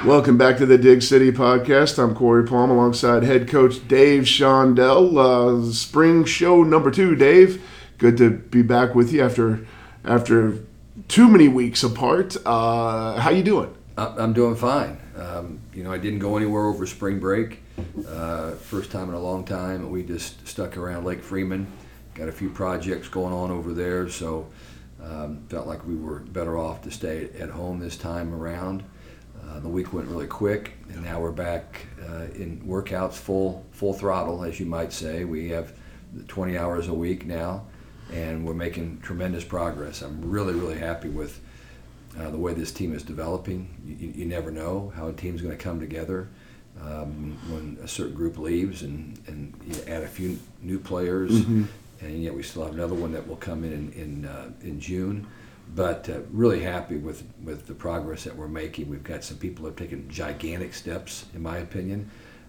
Welcome back to the Dig City podcast. I'm Corey Palm alongside head coach Dave Shondell. Spring show number 2, Dave. Good to be back with you after too many weeks apart. How you doing? I'm doing fine. I didn't go anywhere over spring break. First time in a long time. We just stuck around Lake Freeman. Got a few projects going on over there, so felt like we were better off to stay at home this time around. The week went really quick, and now we're back in workouts full throttle, as you might say. We have 20 hours a week now, and we're making tremendous progress. I'm really, really happy with the way this team is developing. You never know how a team's going to come together when a certain group leaves, and you add a few new players, and yet we still have another one that will come in June. But really happy with the progress that we're making. We've got some people who have taken gigantic steps, in my opinion,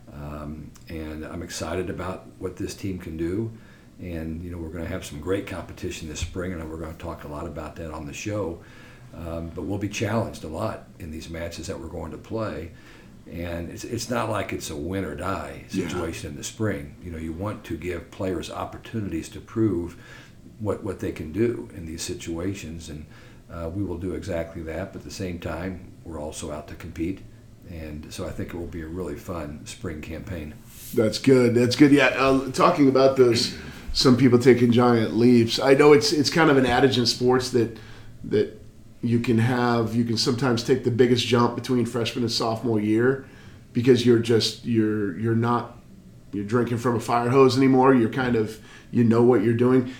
and I'm excited about what this team can do. And we're going to have some great competition this spring, and we're going to talk a lot about that on the show. But we'll be challenged a lot in these matches that we're going to play. And it's not like it's a win or die situation in the spring. You want to give players opportunities to prove what they can do in these situations, and we will do exactly that. But at the same time, we're also out to compete, and so I think it will be a really fun spring campaign. That's good. Yeah, talking about those, some people taking giant leaps. I know it's kind of an adage in sports that you can sometimes take the biggest jump between freshman and sophomore year because you're not drinking from a fire hose anymore. You're kind of, what you're doing.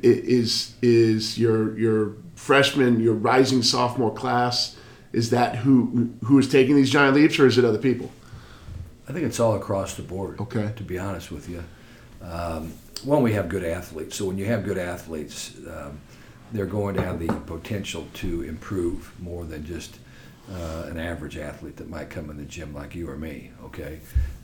Is your freshman, your rising sophomore class, is that who is taking these giant leaps, or is it other people? I think it's all across the board, okay, to be honest with you. One, we have good athletes. So when you have good athletes, they're going to have the potential to improve more than just an average athlete that might come in the gym like you or me, okay?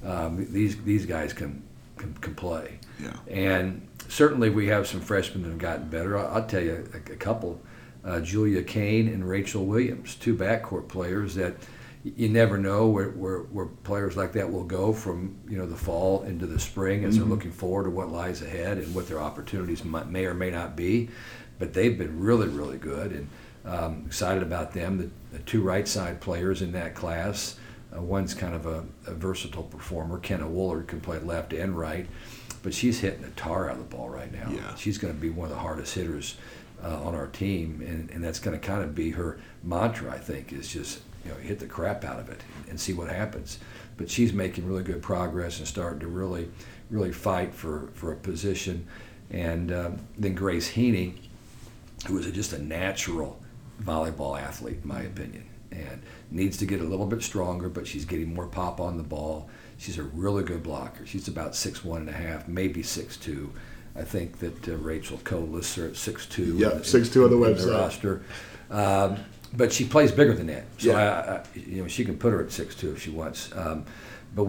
These guys can play. Yeah. And certainly we have some freshmen that have gotten better. I'll tell you a couple, Julia Kane and Rachel Williams, 2 backcourt players that you never know where players like that will go from the fall into the spring as they're looking forward to what lies ahead and what their opportunities may or may not be. But they've been really, really good, and excited about them. The 2 right side players in that class, one's kind of a versatile performer. Kenna Woolard can play left and right, but she's hitting the tar out of the ball right now. Yeah. She's going to be one of the hardest hitters on our team, and that's going to kind of be her mantra, I think, is just hit the crap out of it and see what happens. But she's making really good progress and starting to really, really fight for a position. And then Grace Heaney, who is just a natural volleyball athlete, in my opinion, and needs to get a little bit stronger, but she's getting more pop on the ball. She's a really good blocker. She's about 6'1.5", maybe 6'2". I think that Rachel Cole lists her at 6'2". Yeah, 6'2" on the website. The roster. But she plays bigger than that, so yeah. She can put her at 6'2" if she wants. But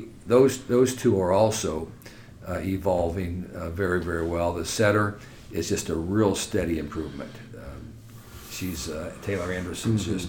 those 2 are also evolving very, very well. The setter is just a real steady improvement. She's Taylor Anderson's just,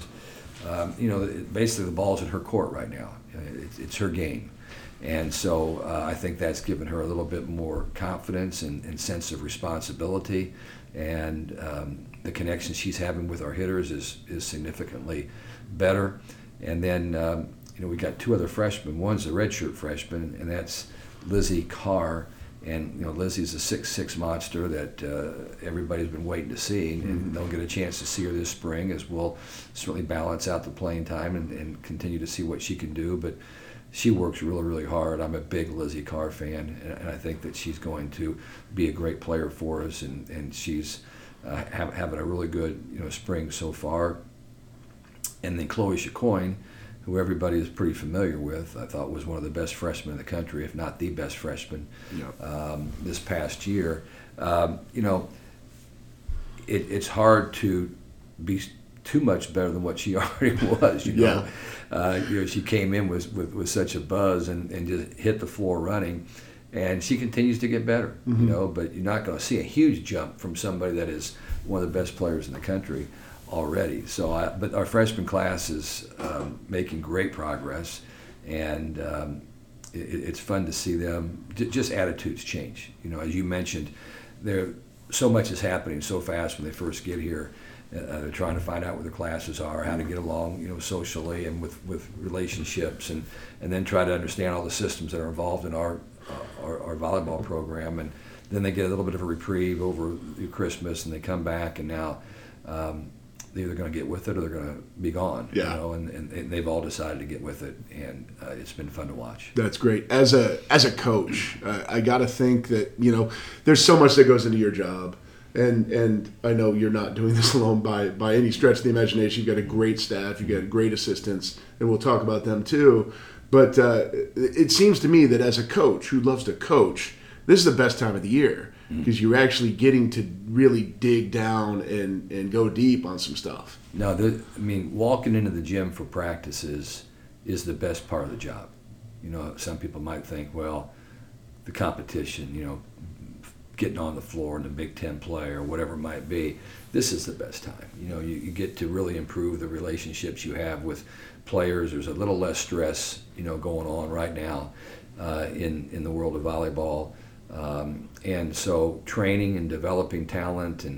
basically the ball's in her court right now. It's her game. And so I think that's given her a little bit more confidence and sense of responsibility. And the connection she's having with our hitters is significantly better. And then, we got 2 other freshmen. One's a redshirt freshman, and that's Lizzie Carr. And Lizzie's a 6'6" monster that everybody's been waiting to see, and they'll get a chance to see her this spring, as we'll certainly balance out the playing time and continue to see what she can do. But she works really, really hard. I'm a big Lizzie Carr fan, and I think that she's going to be a great player for us, and she's having a really good spring so far. And then Chloe Chacoin, who everybody is pretty familiar with, I thought was one of the best freshmen in the country, if not the best freshman this past year. It's hard to be too much better than what she already was. She came in with such a buzz and just hit the floor running, and she continues to get better. But you're not going to see a huge jump from somebody that is one of the best players in the country. already. But our freshman class is making great progress, and it's fun to see them. Just attitudes change. As you mentioned, so much is happening so fast when they first get here. They're trying to find out where the classes are, how to get along, socially and with relationships, and then try to understand all the systems that are involved in our volleyball program. And then they get a little bit of a reprieve over Christmas, and they come back, and now they're either going to get with it or they're going to be gone. Yeah. And they've all decided to get with it, and it's been fun to watch. That's great. As a coach, I got to think that there's so much that goes into your job. And I know you're not doing this alone by any stretch of the imagination. You've got a great staff, you've got great assistants, and we'll talk about them too. But it seems to me that as a coach who loves to coach, this is the best time of the year because you're actually getting to really dig down and go deep on some stuff. No, walking into the gym for practices is the best part of the job. Some people might think, well, the competition, getting on the floor in the Big Ten play or whatever it might be, this is the best time. You get to really improve the relationships you have with players. There's a little less stress, going on right now in the world of volleyball. And so training and developing talent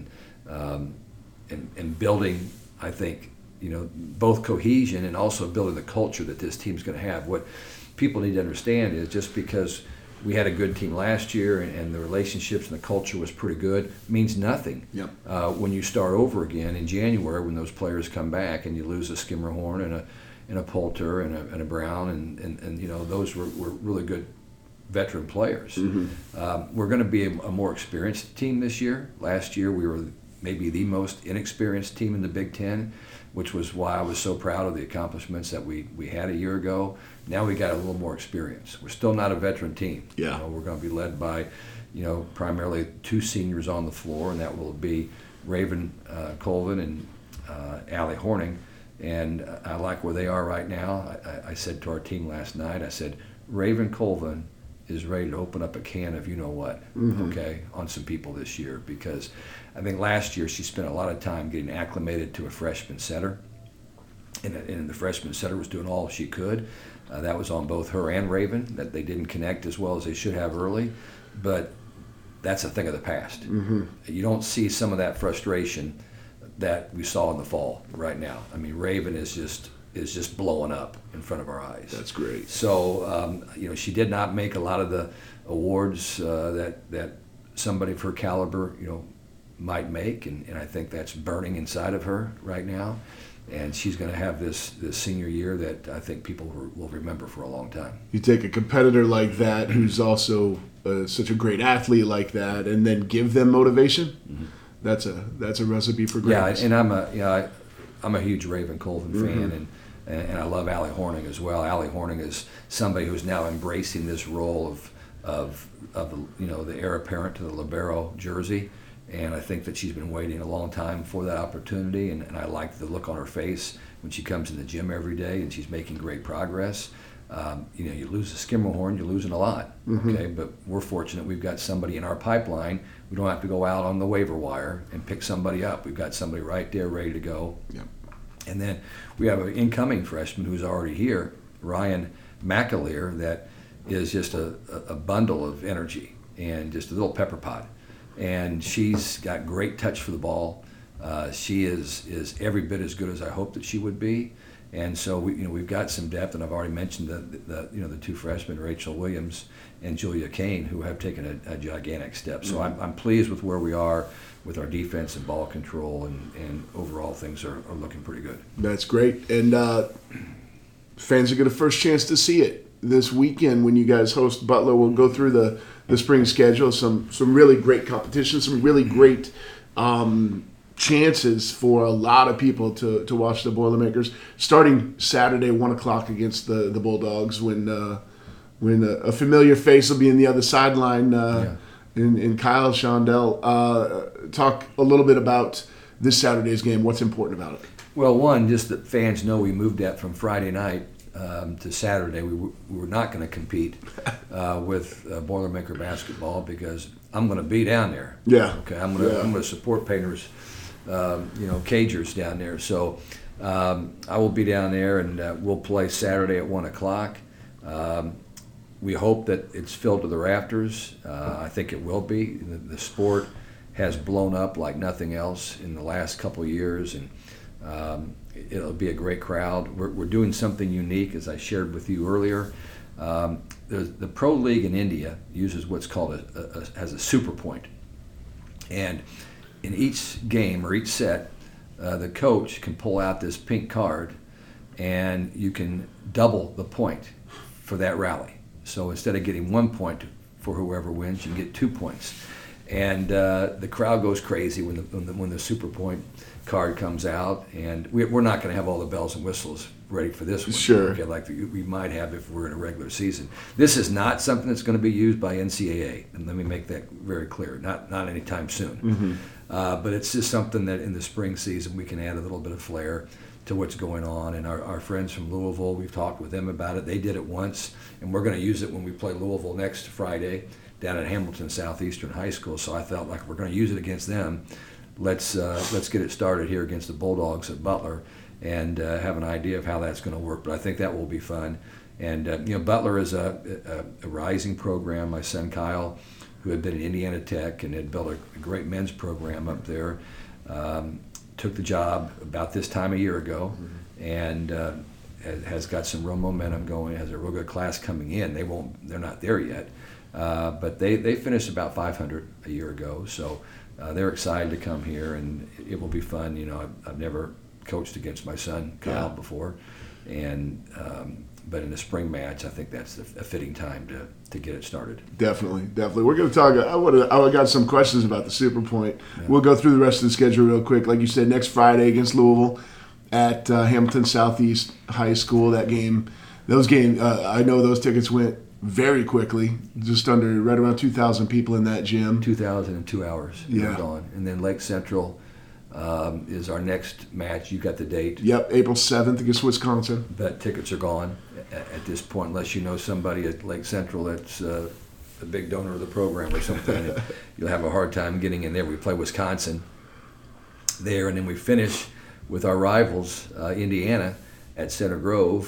and building, I think, both cohesion and also building the culture that this team's going to have. What people need to understand is just because we had a good team last year and the relationships and the culture was pretty good means nothing. Yep. When you start over again in January, when those players come back and you lose a Skimmerhorn and a Poulter and a Brown and those were really good veteran players. Mm-hmm. We're going to be a more experienced team this year. Last year we were maybe the most inexperienced team in the Big Ten, which was why I was so proud of the accomplishments that we had a year ago. Now we got a little more experience. We're still not a veteran team. Yeah. We're going to be led by, primarily two seniors on the floor, and that will be Raven Colvin and Allie Horning. And I like where they are right now. I said to our team last night, I said, Raven Colvin is ready to open up a can of what, okay, on some people this year, because I think last year she spent a lot of time getting acclimated to a freshman setter, and the freshman setter was doing all she could. That was on both her and Raven, that they didn't connect as well as they should have early, but that's a thing of the past. Mm-hmm. You don't see some of that frustration that we saw in the fall right now. I mean, Raven is just blowing up in front of our eyes. That's great. So, she did not make a lot of the awards that somebody of her caliber, might make, and I think that's burning inside of her right now. And she's going to have this senior year that I think people will remember for a long time. You take a competitor like that who's also such a great athlete like that, and then give them motivation. Mm-hmm. That's a recipe for greatness. Yeah, and I'm a huge Raven Colvin fan, and I love Allie Horning as well. Allie Horning is somebody who's now embracing this role of the heir apparent to the libero jersey. And I think that she's been waiting a long time for that opportunity, and I like the look on her face when she comes in the gym every day and she's making great progress. You lose a Skimmerhorn, you're losing a lot, okay? But we're fortunate we've got somebody in our pipeline. We don't have to go out on the waiver wire and pick somebody up. We've got somebody right there ready to go. Yep. And then we have an incoming freshman who's already here, Ryan McAleer, that is just a bundle of energy and just a little pepper pot. And she's got great touch for the ball. She is every bit as good as I hoped that she would be. And so we've got some depth, and I've already mentioned the two freshmen, Rachel Williams and Julia Kane, who have taken a gigantic step. So I'm pleased with where we are with our defense and ball control, and overall things are looking pretty good. That's great. And fans will get a first chance to see it this weekend when you guys host Butler. We'll go through the spring schedule, some really great competition, some really great chances for a lot of people to watch the Boilermakers. Starting Saturday, 1 o'clock against the Bulldogs, when a familiar face will be in the other sideline in Kyle Shondell. Talk a little bit about this Saturday's game. What's important about it? Well, one, just that fans know we moved that from Friday night to Saturday. We were not going to compete with Boilermaker basketball because I'm going to be down there. Yeah. Okay. I'm going to support Painters cagers down there. So I will be down there, and we'll play Saturday at 1 o'clock. We hope that it's filled to the rafters. I think it will be. The sport has blown up like nothing else in the last couple of years, and it'll be a great crowd. We're doing something unique, as I shared with you earlier. The Pro League in India uses what's called has a super point. And in each game or each set, the coach can pull out this pink card, and you can double the point for that rally. So instead of getting 1 point for whoever wins, you can get 2 points. And the crowd goes crazy when the super point card comes out. And we're not going to have all the bells and whistles ready for this one. Sure. Okay, like we might have if we're in a regular season. This is not something that's going to be used by NCAA, and let me make that very clear. Not anytime soon. Mm-hmm. But it's just something that in the spring season we can add a little bit of flair to what's going on. And our friends from Louisville, we've talked with them about it. They did it once, and we're going to use it when we play Louisville next Friday down at Hamilton Southeastern High School. So I felt like we're going to use it against them. Let's get it started here against the Bulldogs at Butler, and have an idea of how that's going to work. But I think that will be fun. And Butler is a rising program. My son Kyle, who had been at Indiana Tech and had built a great men's program up there, took the job about this time a year ago, and has got some real momentum going. Has a real good class coming in. They're not there yet, but they finished about 500 a year ago. So they're excited to come here, and it will be fun. I've never coached against my son Kyle before, and but in the spring match, I think that's a fitting time to get it started. Definitely. We're going to talk. I got some questions about the Super Point. Yeah. We'll go through the rest of the schedule real quick. Like you said, next Friday against Louisville at Hamilton Southeast High School. That game, I know those tickets went very quickly. Just right around 2,000 people in that gym. 2,000 in 2 hours. Yeah. Gone. And then Lake Central is our next match. You got the date. Yep, April 7th against Wisconsin. But tickets are gone at this point, unless you know somebody at Lake Central that's a big donor of the program or something. You'll have a hard time getting in there. We play Wisconsin there, and then we finish with our rivals, Indiana, at Center Grove.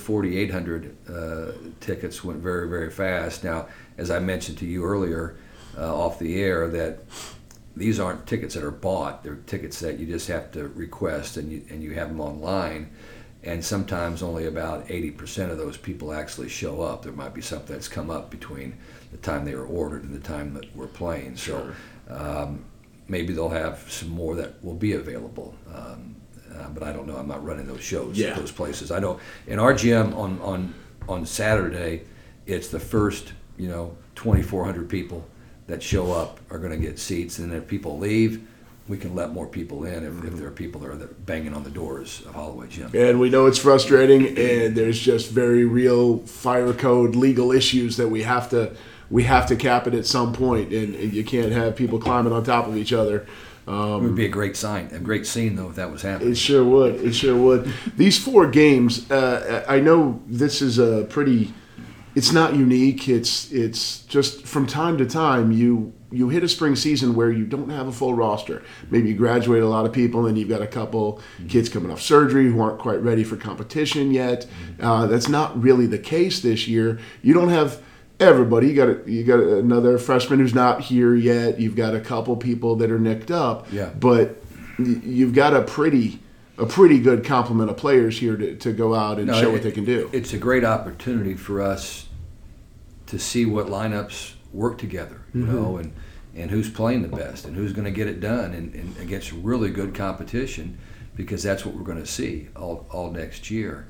4,800 tickets went very, very fast. Now, as I mentioned to you earlier off the air, that these aren't tickets that are bought. They're tickets that you just have to request, and you have them online. And sometimes only about 80% of those people actually show up. There might be something that's come up between the time they were ordered and the time that we're playing. Sure. So maybe they'll have some more that will be available. But I don't know. I'm not running those shows at those places. I know in our gym on Saturday, it's the first 2,400 people that show up are going to get seats, and if people leave, we can let more people in if there are people that are banging on the doors of Holloway Gym. And we know it's frustrating, and there's just very real fire code legal issues that we have to cap it at some point, and you can't have people climbing on top of each other. It would be a great scene though if that was happening. It sure would. These 4 games, I know this is a pretty. It's not unique. It's just from time to time you hit a spring season where you don't have a full roster. Maybe you graduate a lot of people, and you've got a couple kids coming off surgery who aren't quite ready for competition yet. That's not really the case this year. You don't have everybody. You got another freshman who's not here yet. You've got a couple people that are nicked up. Yeah. But you've got a pretty good complement of players here to go out and show what they can do. It's a great opportunity for us to see what lineups work together, and who's playing the best and who's going to get it done, and against really good competition, because that's what we're going to see all next year.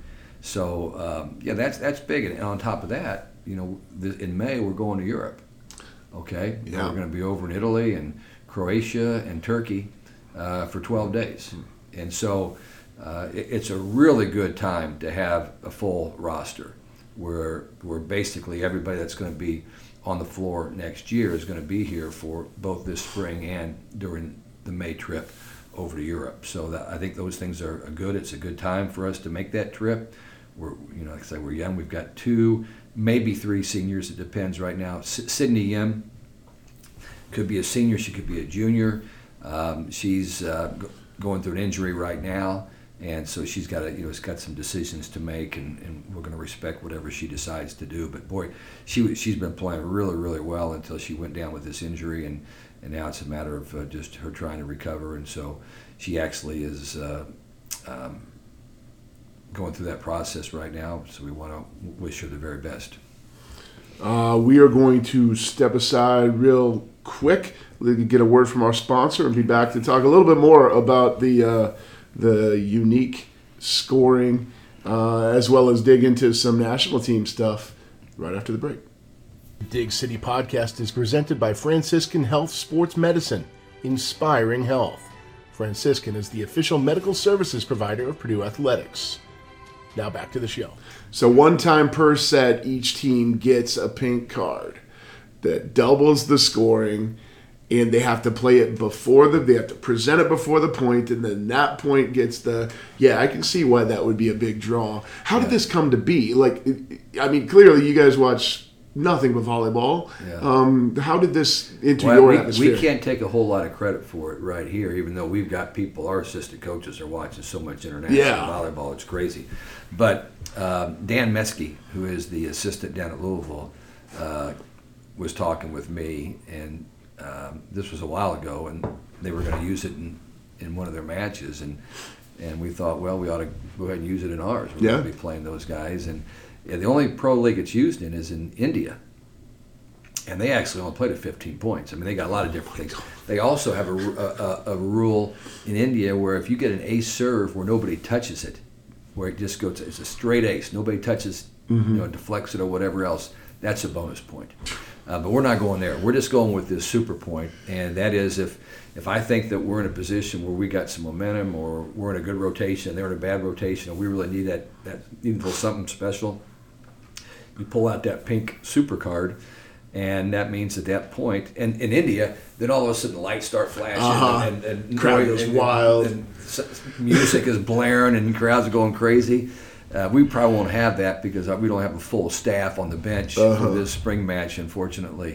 So that's big. And on top of that, in May we're going to Europe. Okay, yeah. We're going to be over in Italy and Croatia and Turkey for 12 days, and so it's a really good time to have a full roster where basically everybody that's going to be on the floor next year is going to be here for both this spring and during the May trip over to Europe. So I think those things are good. It's a good time for us to make that trip. We're, like I say, we're young. We've got 2, maybe 3 seniors. It depends right now. Sydney Yim could be a senior. She could be a junior. She's going through an injury right now, and so she's got got some decisions to make, and we're going to respect whatever she decides to do. But boy, she's been playing really, really well until she went down with this injury, and now it's a matter of just her trying to recover. And so she actually is going through that process right now. So we want to wish her the very best. We are going to step aside real quick. We can get a word from our sponsor and be back to talk a little bit more about the unique scoring, as well as dig into some national team stuff right after the break. Dig City Podcast is presented by Franciscan Health Sports Medicine, inspiring health. Franciscan is the official medical services provider of Purdue Athletics. Now back to the show. So one time per set, each team gets a pink card that doubles the scoring, and they have to play it they have to present it before the point, and then that point gets I can see why that would be a big draw. How did this come to be? Like, I mean, clearly you guys watch nothing but volleyball. Yeah. How did this enter your atmosphere? We can't take a whole lot of credit for it right here, even though we've got people, our assistant coaches are watching so much international volleyball, it's crazy. But Dan Metzke, who is the assistant down at Louisville, was talking with me, and this was a while ago, and they were going to use it in one of their matches, and we thought, well, we ought to go ahead and use it in ours. We're going to be playing those guys, and the only pro league it's used in is in India, and they actually only played at 15 points. I mean, they got a lot of different things. They also have a rule in India where if you get an ace serve where nobody touches it, where it just goes, it's a straight ace, nobody touches, deflects it or whatever else, that's a bonus point. But we're not going there. We're just going with this super point, and that is if I think that we're in a position where we got some momentum, or we're in a good rotation, they're in a bad rotation, and we really need that even for something special, you pull out that pink super card, and that means at that point, and in India, then all of a sudden the lights start flashing, and crowd goes wild, and music is blaring, and crowds are going crazy. We probably won't have that because we don't have a full staff on the bench for this spring match, unfortunately.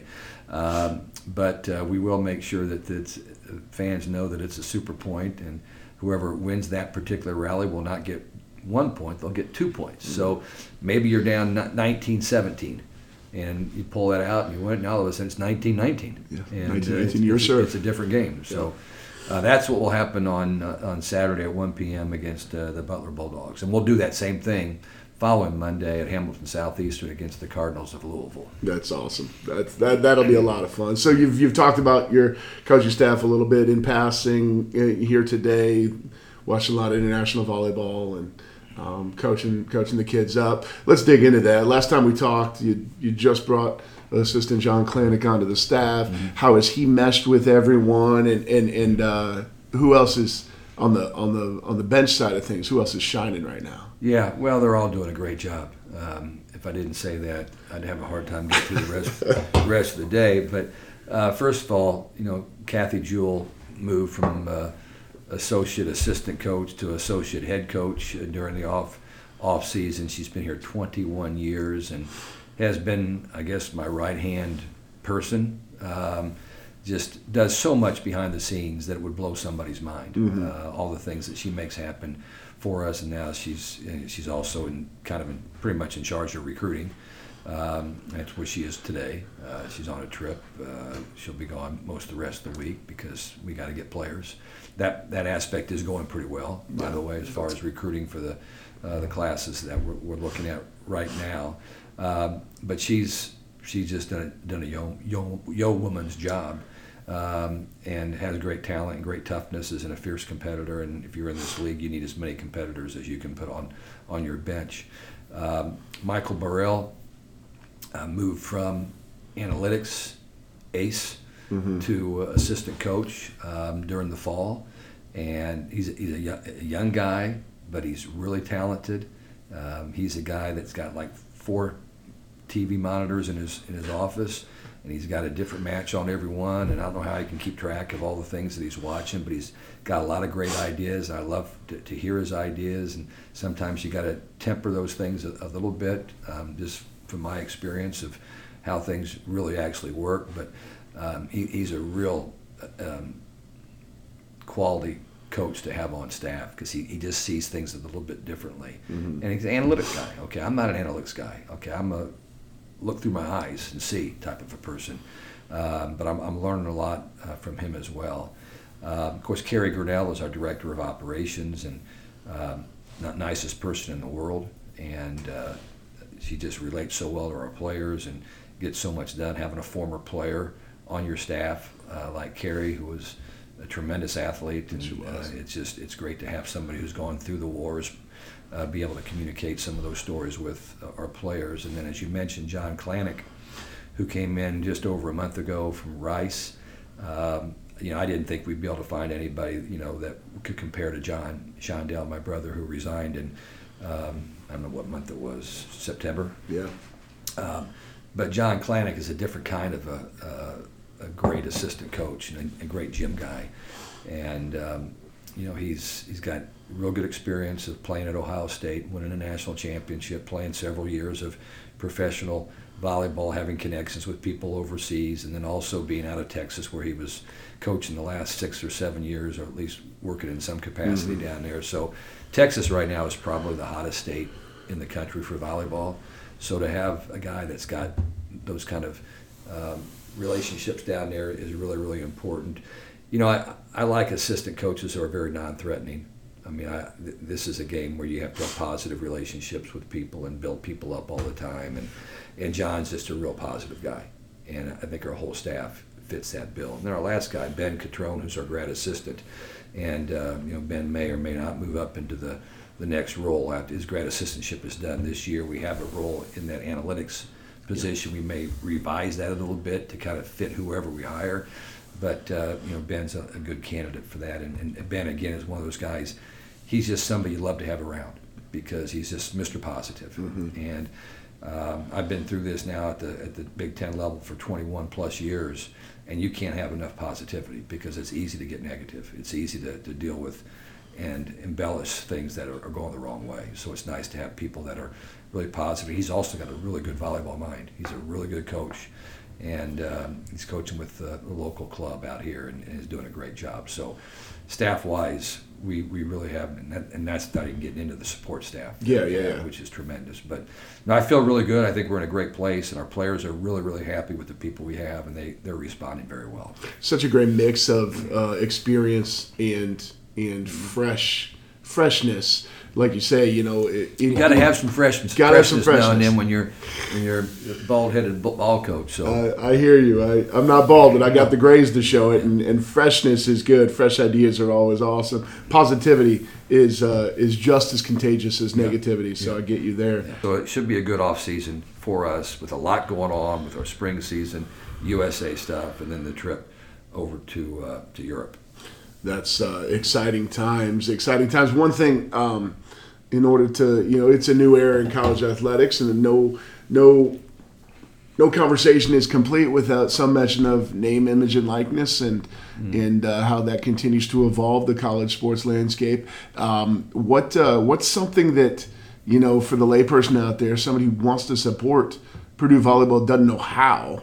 But we will make sure that fans know that it's a super point, and whoever wins that particular rally will not get 1 point, they'll get 2 points. So maybe you're down 19-17, and you pull that out and you win, and all of a sudden it's 19-19. Yeah, 19-19, your serve. It's a different game. So that's what will happen on Saturday at 1 p.m. against the Butler Bulldogs. And we'll do that same thing following Monday at Hamilton Southeastern against the Cardinals of Louisville. That's awesome. That'll be a lot of fun. So you've talked about your coaching staff a little bit in passing here today, watching a lot of international volleyball and coaching the kids up. Let's dig into that. Last time we talked, you just brought Assistant John Klanick onto the staff. Mm-hmm. How has he meshed with everyone, and who else is on the bench side of things? Who else is shining right now? Yeah, well, they're all doing a great job. If I didn't say that, I'd have a hard time getting through the rest of the day. But first of all, Kathy Jewell moved from associate assistant coach to associate head coach during the off season. She's been here 21 years and has been, I guess, my right hand person. Just does so much behind the scenes that it would blow somebody's mind. Mm-hmm. All the things that she makes happen for us, and now she's also pretty much in charge of recruiting. That's where she is today. She's on a trip. She'll be gone most of the rest of the week because we got to get players. That aspect is going pretty well, by the way, as far as recruiting for the classes that we're looking at right now. But she's just done a young woman's job, and has great talent and great toughness, is a fierce competitor. And if you're in this league, you need as many competitors as you can put on your bench. Michael Burrell moved from analytics ace to assistant coach during the fall, and he's a young guy, but he's really talented. He's a guy that's got like 4 TV monitors in his office, and he's got a different match on every one, and I don't know how he can keep track of all the things that he's watching, but he's got a lot of great ideas. I love to hear his ideas, and sometimes you got to temper those things a little bit, just from my experience of how things really actually work. But he's a real quality coach to have on staff because he just sees things a little bit differently. And he's an analytics guy. Okay, I'm not an analytics guy. Okay, I'm a look through my eyes and see type of a person. But I'm learning a lot from him as well. Of course, Carrie Grinnell is our director of operations and not nicest person in the world. And she just relates so well to our players and gets so much done. Having a former player on your staff like Carrie, who was a tremendous athlete, and it's great to have somebody who's gone through the wars be able to communicate some of those stories with our players. And then, as you mentioned, John Klanick, who came in just over a month ago from Rice. I didn't think we'd be able to find anybody, that could compare to John Shondell, my brother, who resigned in, I don't know what month it was, September. Yeah. But John Klanick is a different kind of a great assistant coach and a great gym guy. And, he's got real good experience of playing at Ohio State, winning a national championship, playing several years of professional volleyball, having connections with people overseas, and then also being out of Texas where he was coaching the last 6 or 7 years, or at least working in some capacity down there. So Texas right now is probably the hottest state in the country for volleyball. So to have a guy that's got those kind of relationships down there is really, really important. I like assistant coaches who are very non-threatening. I mean, this is a game where you have to have positive relationships with people and build people up all the time. And John's just a real positive guy. And I think our whole staff fits that bill. And then our last guy, Ben Catrone, who's our grad assistant. And, Ben may or may not move up into the next role after his grad assistantship is done this year. We have a role in that analytics position. We may revise that a little bit to kind of fit whoever we hire. But, Ben's a good candidate for that. And Ben, again, is one of those guys. He's just somebody you love to have around because he's just Mr. Positive. And I've been through this now at the Big Ten level for 21 plus years, and you can't have enough positivity because it's easy to get negative. It's easy to deal with and embellish things that are going the wrong way. So it's nice to have people that are really positive. He's also got a really good volleyball mind. He's a really good coach. And he's coaching with the local club out here and is doing a great job. So staff-wise, we really have, and that's not even getting into the support staff. Yeah. Which is tremendous. But no, I feel really good. I think we're in a great place, and our players are really, really happy with the people we have, and they're responding very well. Such a great mix of experience and freshness. Like you say, you got to have some freshness. Got to have some freshness now and then when you're bald-headed ball coach. So I hear you. I'm not bald, but I got the grays to show it, and freshness is good. Fresh ideas are always awesome. Positivity is just as contagious as negativity. So I get you there. So it should be a good off season for us with a lot going on with our spring season, USA stuff, and then the trip over to Europe. That's exciting times. One thing, in order to, it's a new era in college athletics, and no conversation is complete without some mention of name, image, and likeness, and how that continues to evolve the college sports landscape. What's something that, for the layperson out there, somebody who wants to support Purdue volleyball doesn't know how?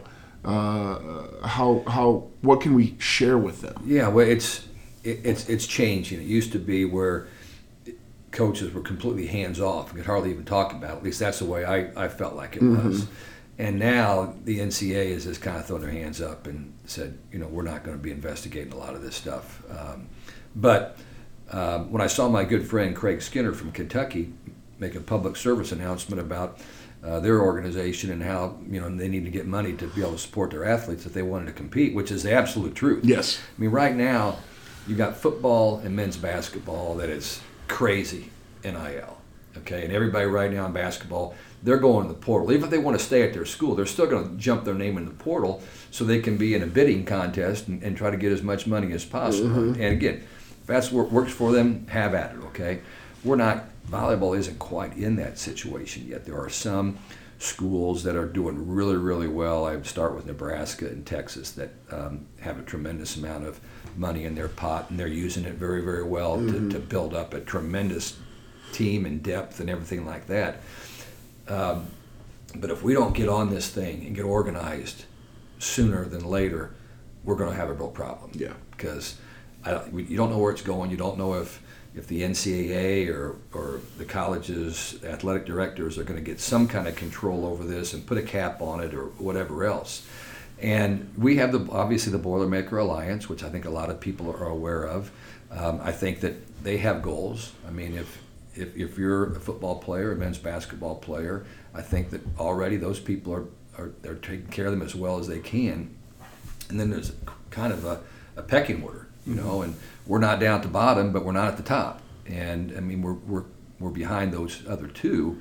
What can we share with them? Yeah, well, it's changing. It used to be where coaches were completely hands-off and could hardly even talk about it. At least that's the way I felt like it was. And now the NCAA has just kind of thrown their hands up and said, we're not going to be investigating a lot of this stuff. But when I saw my good friend Craig Skinner from Kentucky make a public service announcement about their organization and how they need to get money to be able to support their athletes if they wanted to compete, which is the absolute truth. Yes. I mean, right now, you got football and men's basketball that is crazy NIL, okay? And everybody right now in basketball, they're going to the portal. Even if they want to stay at their school, they're still going to jump their name in the portal so they can be in a bidding contest and try to get as much money as possible. And again, if that's what works for them, have at it, okay? Volleyball isn't quite in that situation yet. There are some schools that are doing really, really well. I would start with Nebraska and Texas that have a tremendous amount of money in their pot, and they're using it very, very well to build up a tremendous team and depth and everything like that. But if we don't get on this thing and get organized sooner than later, we're going to have a real problem. Yeah. Because you don't know where it's going. You don't know if the NCAA or the college's athletic directors are going to get some kind of control over this and put a cap on it or whatever else. And we have obviously the Boilermaker Alliance, which I think a lot of people are aware of. I think that they have goals. I mean, if you're a football player, a men's basketball player, I think that already those people they're taking care of them as well as they can. And then there's kind of a pecking order, you know, and we're not down at the bottom, but we're not at the top. And I mean, we're behind those other two,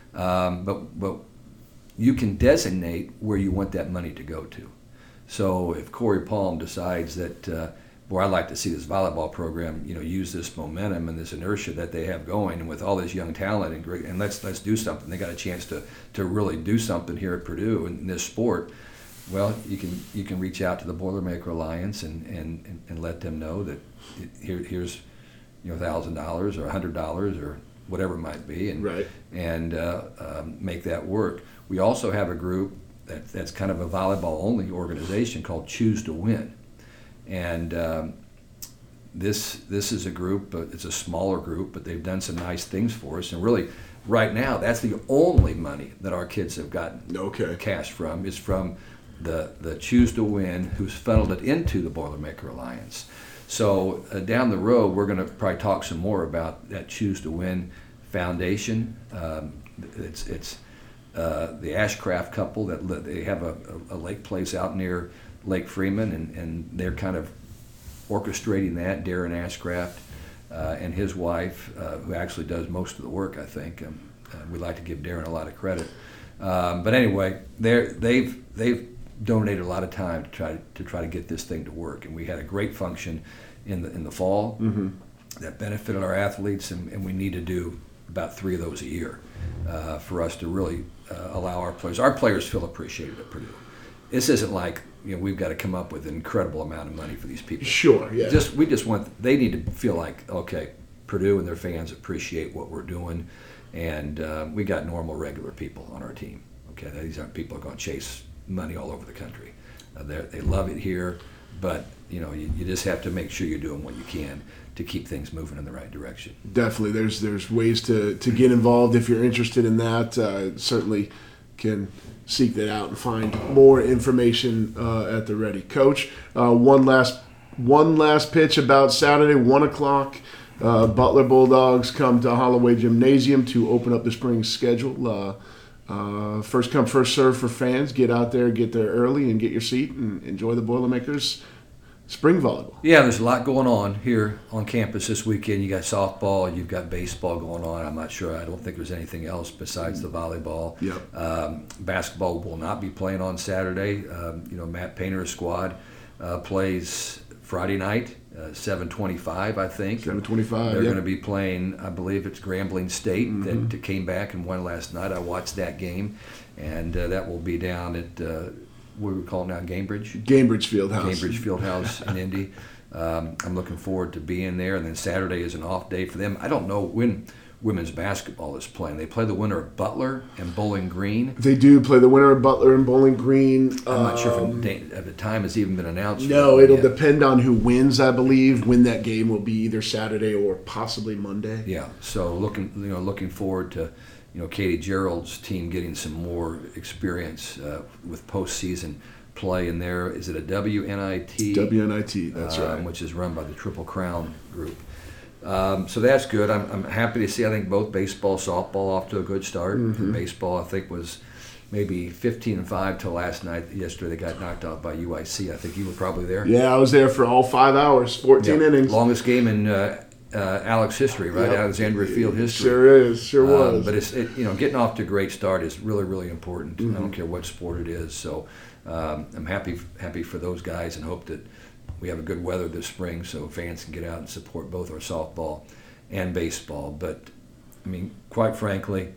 but you can designate where you want that money to go to. So if Corey Palm decides that, boy, I'd like to see this volleyball program, you know, use this momentum and this inertia that they have going, and with all this young talent and let's do something. They got a chance to really do something here at Purdue in this sport. Well, you can reach out to the Boilermaker Alliance and let them know that here's $1,000 or $100 or whatever it might be, and make that work. We also have a group that's kind of a volleyball only organization called Choose to Win, and this is a group. It's a smaller group, but they've done some nice things for us. And really, right now, that's the only money that our kids have gotten cash from is from the Choose to Win, who's funneled it into the Boilermaker Alliance. So down the road, we're going to probably talk some more about that Choose to Win Foundation. It's the Ashcraft couple they have a lake place out near Lake Freeman, and they're kind of orchestrating that. Darren Ashcraft and his wife, who actually does most of the work, I think. We'd like to give Darren a lot of credit. But anyway, they've donated a lot of time to try to get this thing to work, and we had a great function in the fall that benefited our athletes, and we need to do about 3 of those a year for us to really allow our players. Our players feel appreciated at Purdue. This isn't like we've got to come up with an incredible amount of money for these people. Sure, yeah. We just want they need to feel like, okay, Purdue and their fans appreciate what we're doing, and we got normal, regular people on our team. Okay, these aren't people who are going to chase money all over the country. They love it here, but you just have to make sure you're doing what you can to keep things moving in the right direction. Definitely, there's ways to get involved if you're interested in that. Certainly can seek that out and find more information at the ready. Coach, one last pitch about Saturday, 1:00. Butler Bulldogs come to Holloway Gymnasium to open up the spring schedule. First come, first serve for fans. Get out there, get there early, and get your seat and enjoy the Boilermakers spring volleyball. Yeah, there's a lot going on here on campus this weekend. You got softball, you've got baseball going on. I'm not sure. I don't think there's anything else besides the volleyball. Yep. Basketball will not be playing on Saturday. Matt Painter's squad plays Friday night, 7:25, I think. 7:25. They're going to be playing, I believe it's Grambling State that came back and won last night. I watched that game, and that will be down at what we call it now, Cambridge Fieldhouse. Cambridge Fieldhouse in Indy. I'm looking forward to being there. And then Saturday is an off day for them. I don't know when women's basketball is playing. They play the winner of Butler and Bowling Green. They do play the winner of Butler and Bowling Green. I'm not sure if the time has even been announced. No, it'll depend on who wins, I believe. When that game will be either Saturday or possibly Monday. Yeah, so looking forward to Katie Gerald's team getting some more experience with postseason play in there. Is it a WNIT? WNIT, that's right. Which is run by the Triple Crown group. So that's good. I'm happy to see. I think both baseball, softball off to a good start. Baseball, I think, was maybe 15-5 till last night. Yesterday they got knocked out by UIC. I think you were probably there. Yeah, I was there for all 5 hours, 14 innings. Longest game in Alex history, right? Yep. Alexandria Field history. Sure is, sure was. But it's getting off to a great start is really, really important. I don't care what sport it is. So I'm happy for those guys and hope that we have a good weather this spring so fans can get out and support both our softball and baseball. But I mean, quite frankly,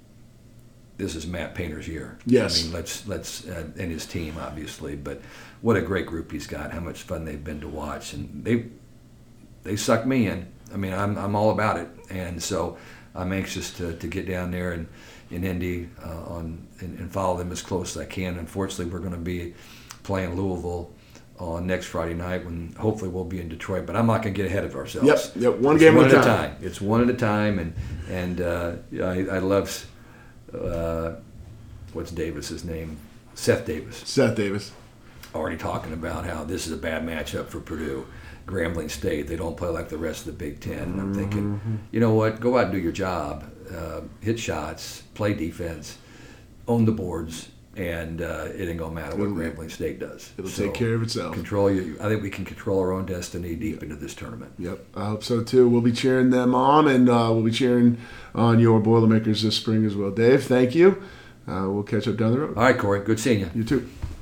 this is Matt Painter's year. Yes. I mean, let's and his team obviously, but what a great group he's got. How much fun they've been to watch, and they suck me in. I mean, I'm all about it, and so I'm anxious to get down there in Indy and follow them as close as I can. Unfortunately, we're going to be playing Louisville on next Friday night when hopefully we'll be in Detroit. But I'm not going to get ahead of ourselves. Yep. One game at a time. It's one at a time, and I love what's Davis's name? Seth Davis. Already talking about how this is a bad matchup for Purdue. Grambling State, they don't play like the rest of the Big Ten. And I'm thinking, you know what? Go out and do your job. Hit shots, play defense, own the boards, and it ain't going to matter what Grambling State does. It'll take care of itself. I think we can control our own destiny deep into this tournament. Yep, I hope so too. We'll be cheering them on, and we'll be cheering on your Boilermakers this spring as well. Dave, thank you. We'll catch up down the road. All right, Corey. Good seeing you. You too.